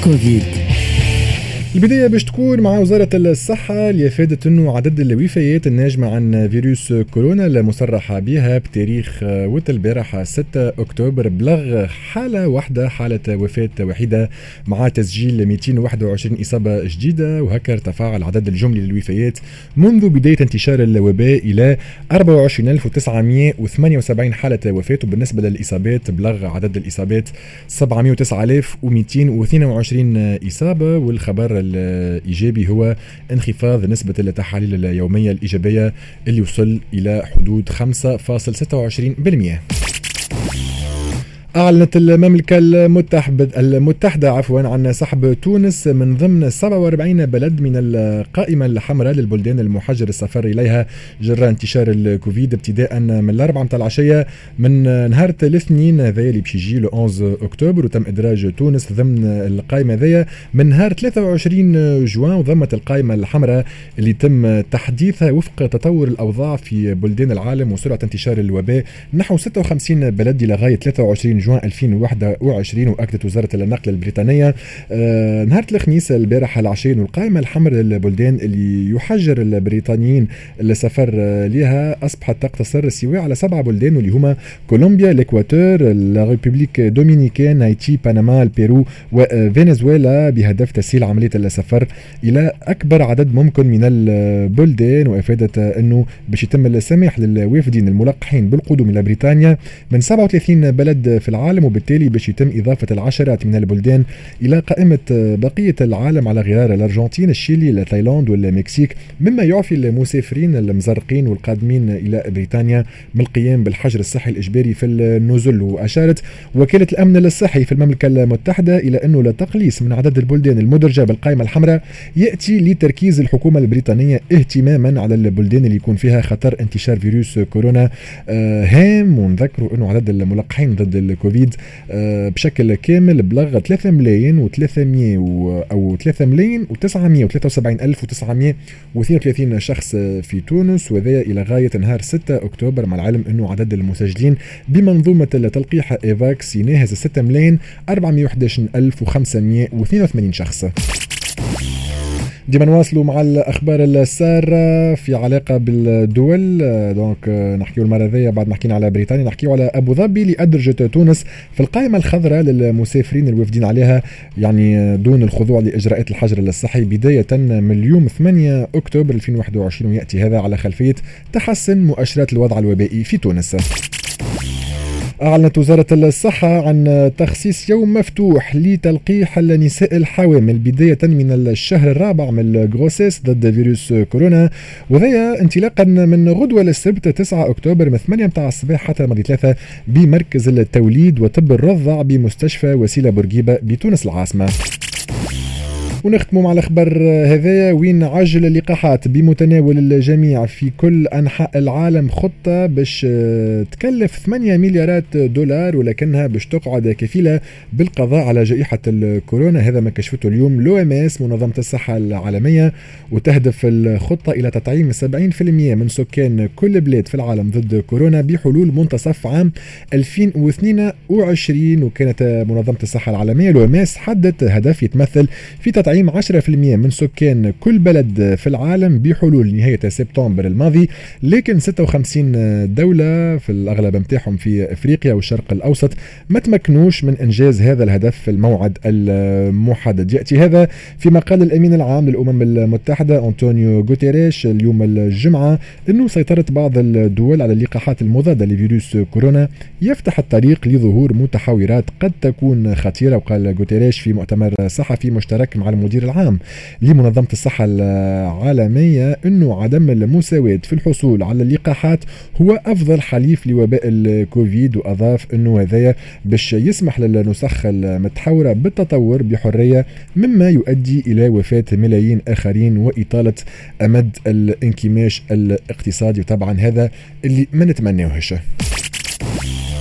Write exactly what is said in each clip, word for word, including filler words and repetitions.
كوفيد. البداية باش تكون مع وزارة الصحة اللي أفادت أنه عدد الوفيات الناجمة عن فيروس كورونا المصرح بها بتاريخ البارحة ستة أكتوبر بلغ حالة واحدة، حالة وفاة وحيدة، مع تسجيل مئتين وواحد وعشرين إصابة جديدة، وهكذا ارتفع العدد الجملي للوفيات منذ بداية انتشار الوباء إلى أربعة وعشرين ألف وتسعمئة وثمانية وسبعين حالة وفاة. وبالنسبة للإصابات بلغ عدد الإصابات سبعمئة وتسعة آلاف ومئتين واثنين وعشرين إصابة. والخبر الإيجابي هو انخفاض نسبة التحاليل اليومية الإيجابية اللي وصل إلى حدود خمسة فاصلة ستة وعشرين بالمئة. أعلنت المملكة المتحدة عفوا عن سحب تونس من ضمن سبعة وأربعين بلد من القائمة الحمراء للبلدان المحجر السفر إليها جراء انتشار الكوفيد ابتداء من الأربعة متاع العشية من نهار الاثنين هذايا اللي بيجي له واحد أكتوبر. وتم إدراج تونس ضمن القائمة هذايا من نهار ثلاثة وعشرين جوان، وضمت القائمة الحمراء اللي تم تحديثها وفق تطور الأوضاع في بلدان العالم وسرعة انتشار الوباء نحو ستة وخمسين بلد لغاية ثلاثة وعشرين جوان ألفين وواحد وعشرين. وأكدت وزارة النقل البريطانية آه نهار الخميس البارحة العشرين والقائمة الحمراء للبلدان اللي يحجر البريطانيين السفر آه لها أصبحت تقتصر سواء على سبعة بلدان واللي هما كولومبيا، الإكواتور، الريبوبليك دومينيكان، هايتي، بنما، البيرو وفنزويلا، بهدف تسهيل عملية السفر إلى أكبر عدد ممكن من البلدان. وأفادت أنه باش يتم السماح للوافدين الملقحين بالقدوم إلى بريطانيا من سبعة وثلاثين بلد في العالم، وبالتالي باش يتم إضافة العشرات من البلدان إلى قائمة بقية العالم على غرار الأرجنتين، الشيلي، تايلاند والمكسيك، مما يعفي المسافرين المزرقين والقادمين إلى بريطانيا من القيام بالحجر الصحي الإجباري في النزول. وأشارت وكالة الأمن الصحي في المملكة المتحدة إلى أنه التقليص من عدد البلدان المدرجة بالقائمة الحمراء يأتي لتركيز الحكومة البريطانية اهتماما على البلدان اللي يكون فيها خطر انتشار فيروس كورونا آه هام. ونذكروا أنه عدد الملقحين ضد الكوفيد آه بشكل كامل بلغ ثلاثة ملايين وثلاثمئة أو ثلاثة ملايين وتسعمئة وثلاثة وسبعين ألف وتسعمئة واثنين وثلاثين شخص في تونس، وذا إلى غاية نهار ستة أكتوبر، مع العلم أنه عدد المسجلين بمنظومة التلقيح إيفاكس يناهز ستة ملايين أربعمئة وأحد عشر ألف وخمسمئة واثنين وثمانين شخص. ديما نواصلوا مع الأخبار السارة في علاقة بالدول. دونك نحكيو المرة ذي بعد ما حكينا على بريطانيا نحكيو على أبو ظبي اللي أدرجت تونس في القائمة الخضراء للمسافرين الوافدين عليها، يعني دون الخضوع لإجراءات الحجر الصحي بداية من اليوم ثمانية أكتوبر ألفين وواحد وعشرين، ويأتي هذا على خلفية تحسن مؤشرات الوضع الوبائي في تونس. أعلنت وزارة الصحة عن تخصيص يوم مفتوح لتلقيح النساء الحوامل بداية من الشهر الرابع من الغروسيس ضد فيروس كورونا، وذا انطلاقا من غدوة للسبت تسعة أكتوبر من ثمانية متاع الصباح حتى الماضي ثلاثة بمركز التوليد وطب الرضع بمستشفى وسيلة بورقيبة بتونس العاصمة. ونختموا مع الأخبار هذايا وين عجل اللقاحات بمتناول الجميع في كل أنحاء العالم خطة باش تكلف ثمانية مليارات دولار، ولكنها باش تقعد كفيلة بالقضاء على جائحة الكورونا. هذا ما كشفته اليوم لو ام اس منظمة الصحة العالمية، وتهدف الخطة إلى تطعيم سبعين بالمئة من سكان كل بلاد في العالم ضد كورونا بحلول منتصف عام ألفين واثنين وعشرين. وكانت منظمة الصحة العالمية لو ام اس حددت هدف يتمثل في تطعيم تطعيم عشرة بالمئة من سكان كل بلد في العالم بحلول نهاية سبتمبر الماضي، لكن ستة وخمسين دولة في الأغلب متاحهم في أفريقيا والشرق الأوسط ما تمكنوش من إنجاز هذا الهدف في الموعد المحدد. يأتي هذا فيما قال الأمين العام للأمم المتحدة أنطونيو غوتيريش اليوم الجمعة أنه سيطرة بعض الدول على اللقاحات المضادة لفيروس كورونا يفتح الطريق لظهور متحورات قد تكون خطيرة. وقال غوتيريش في مؤتمر صحفي مشترك مع المدير العام لمنظمة الصحة العالمية أنه عدم المساواة في الحصول على اللقاحات هو أفضل حليف لوباء الكوفيد، وأضاف أنه هذا باش يسمح للنسخ المتحورة بالتطور بحرية مما يؤدي إلى وفاة ملايين آخرين وإطالة أمد الانكماش الاقتصادي، وطبعا هذا اللي ما نتمناهوش.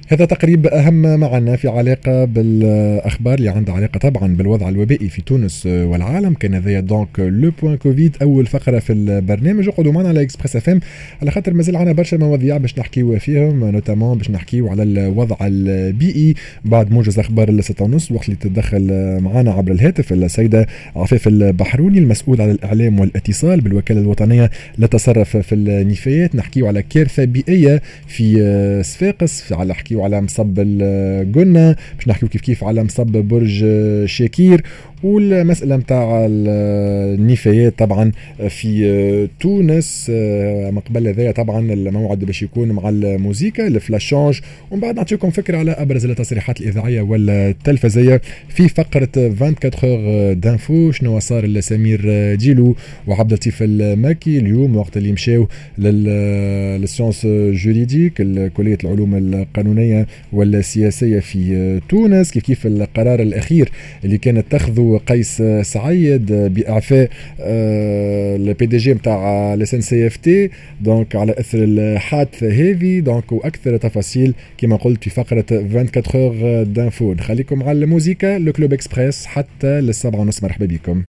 هذا تقريب أهم ما عنا في علاقة بالأخبار اللي عندها علاقة طبعا بالوضع الوبائي في تونس والعالم. كان هذايا دونك لو بوان كوفيد أول فقرة في البرنامج. اقعدوا معنا على إكسبريس اف ام على خاطر مازال عنا برشا مواضيع باش نحكيو فيهم، نوتامون باش نحكيو على الوضع البيئي بعد موجز أخبار الستة ونص، وقت اللي تتدخل معنا عبر الهاتف السيدة عفاف البحروني المسؤول على الإعلام والاتصال بالوكالة الوطنية للتصرف في النفايات. نحكيو على كارثة بيئية في صفاقس، على حكيو على مصب القنة، باش نحكيو كيف كيف على مصب برج شاكير، والمسألة متاع النفايات طبعا في تونس. مقبل هذايا طبعا الموعد باش يكون مع الموسيقى الفلاشونج، ومن بعد نعطيكم فكرة على أبرز التصريحات الإذاعية والتلفزية في فقرة أربعة وعشرين اور دانفو. شنو صار لسمير جيلو وعبد اللطيف الماكي اليوم وقت اللي مشاو للسيونس جوريديك كلية العلوم القانونية والسياسية في تونس، كيف كيف القرار الأخير اللي كان اتخذه قيس سعيد بإعفاء البي دي جي نتاع لسان سي اف تي دونك على اثر الحادثة هذه. دونك واكثر تفاصيل كما قلت في فقرة أربعة وعشرين اور دانفو. نخليكم على الموسيقى لو كلوب اكسبريس حتى للسبعة ونص. مرحبا بكم.